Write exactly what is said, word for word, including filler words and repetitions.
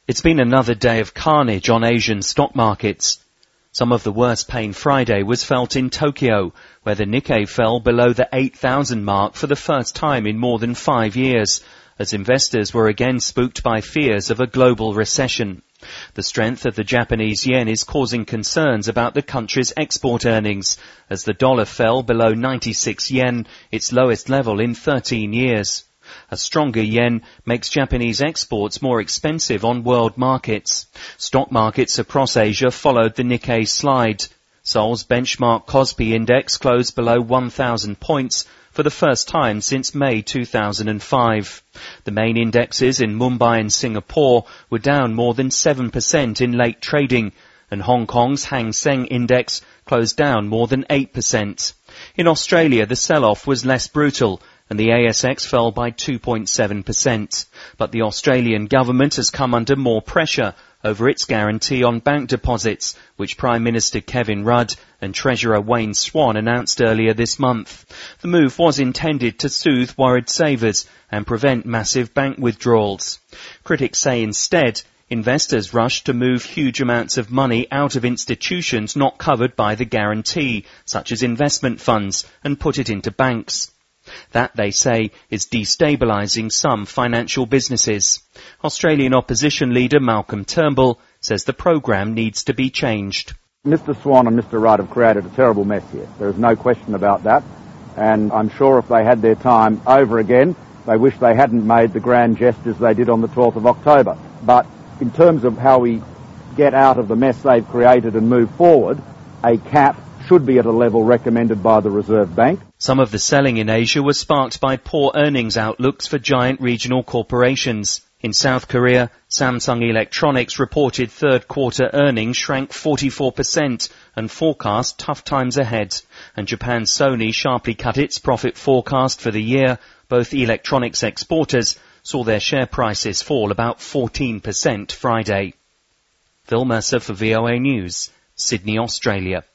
It's been another day of carnage on Asian stock markets. Some of the worst pain Friday was felt in Tokyo, where the Nikkei fell below the eight thousand mark for the first time in more than five years, as investors were again spooked by fears of a global recession. The strength of the Japanese yen is causing concerns about the country's export earnings, as the dollar fell below ninety-six yen, its lowest level in thirteen years. A stronger yen makes Japanese exports more expensive on world markets. Stock markets across Asia followed the Nikkei slide. Seoul's benchmark Kospi index closed below one thousand points for the first time since May two thousand five. The main indexes in Mumbai and Singapore were down more than seven percent in late trading, and Hong Kong's Hang Seng index closed down more than eight percent. In Australia, the sell-off was less brutal, and the A S X fell by two point seven percent. But the Australian government has come under more pressure over its guarantee on bank deposits, which Prime Minister Kevin Rudd and Treasurer Wayne Swan announced earlier this month. The move was intended to soothe worried savers and prevent massive bank withdrawals. Critics say instead, investors rushed to move huge amounts of money out of institutions not covered by the guarantee, such as investment funds, and put it into banks. That, they say, is destabilising some financial businesses. Australian opposition leader Malcolm Turnbull says the programme needs to be changed. Mister Swan and Mister Rudd have created a terrible mess here. There is no question about that. And I'm sure if they had their time over again, they wish they hadn't made the grand gestures they did on the twelfth of October. But in terms of how we get out of the mess they've created and move forward, a cap should be at a level recommended by the Reserve Bank. Some of the selling in Asia was sparked by poor earnings outlooks for giant regional corporations. In South Korea, Samsung Electronics reported third quarter earnings shrank forty-four percent and forecast tough times ahead. And Japan's Sony sharply cut its profit forecast for the year. Both electronics exporters saw their share prices fall about fourteen percent Friday. Phil Mercer for V O A News, Sydney, Australia.